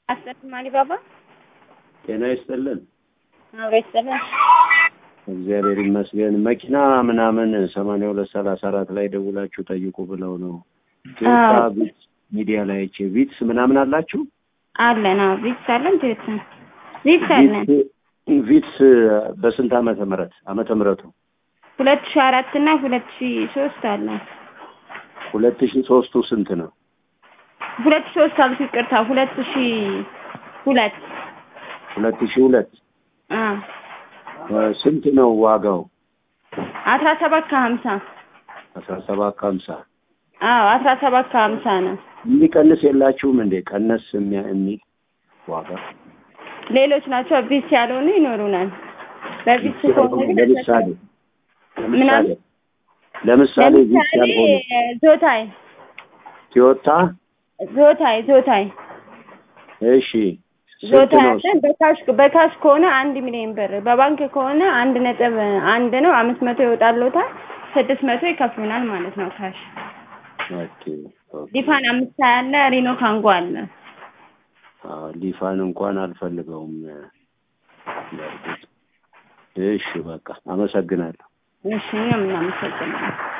አሰማሊ ባባ ጤና ይስጥልን። አብሮ ይስጥልን። እግዚአብሔር ይመስገን። መኪና ምናምን 8234 ላይ ደውላችሁ ጠይቁ ብለው ነው። ቪትስ ሚዲያ ላይ ቪትስ ምናምን አላችሁ? አለና ቪትስ አለን። ቪትስ አለን። ቪትስ በስንት ዓመተ ምህረቱ 2004 እና 2003 አለ። 2003ቱ ስንት ነው? 2003 አልኩ ይቅርታ 2002 ስንት ነው ዋጋው? 17.50 17.50 17.50 ነው። የሚቀንስ የላችሁም እንዴ? ቀነስ የሚል ዋጋ ሌሎች ናቸው ቪትስ ያልሆኑ ይኖሩናል። በቪትስ ከሆነ ለምሳሌ ቪትስ ያልሆኑ ዞታይ እሺ ዞታይ በካሽ ከሆነ 1 ሚሊዮን ብር፣ በባንክ ከሆነ 1.1 ነው 500 ይወጣልዎታል፣ 600 ይከፍሉናል ማለት ነው ካሽ። ኦኬ ሊፋን 5 ያለ ሪኖ ካንጎ አለ። ሊፋን እንኳን አልፈልገውም። እሺ በቃ አመሰግናለሁ። እሺ እኛም እናመሰግናለን።